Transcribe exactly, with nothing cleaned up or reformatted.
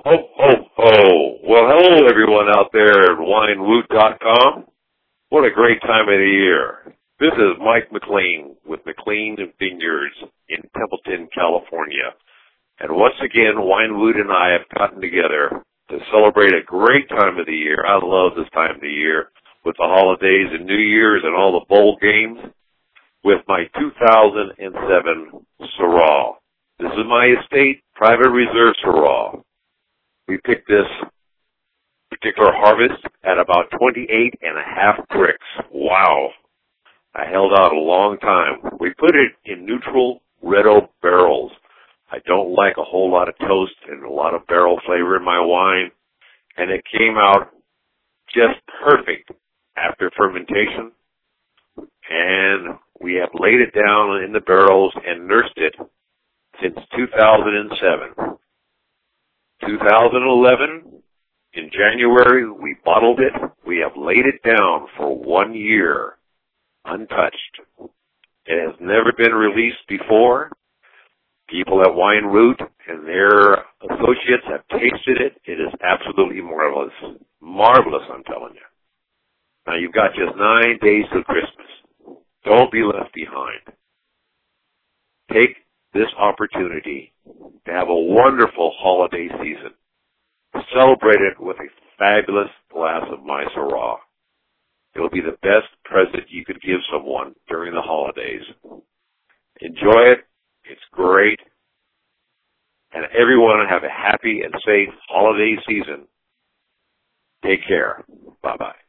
Ho, ho, ho. Well, hello, everyone out there at wine woot dot com. What a great time of the year. This is Mike McLean with McLean Vineyards in Templeton, California. And once again, Winewood and I have gotten together to celebrate a great time of the year. I love this time of the year with the holidays and New Year's and all the bowl games with my two thousand seven Syrah. This is my estate private reserve Syrah. We picked this particular harvest at about twenty-eight and a half bricks. Wow. I held out a long time. We put it in neutral red oak barrels. I don't like a whole lot of toast and a lot of barrel flavor in my wine. And it came out just perfect after fermentation. And we have laid it down in the barrels and nursed it since two thousand seven. two thousand eleven, in January, we bottled it. We have laid it down for one year, untouched. It has never been released before. People at Winewood and their associates have tasted it. It is absolutely marvelous. Marvelous, I'm telling you. Now, you've got just nine days till Christmas. Don't be left behind. Take this opportunity to have a wonderful holiday season. Celebrate it with a fabulous glass of my Syrah. It will be the best present you could give someone during the holidays. Enjoy it. It's great. And everyone have a happy and safe holiday season. Take care. Bye-bye.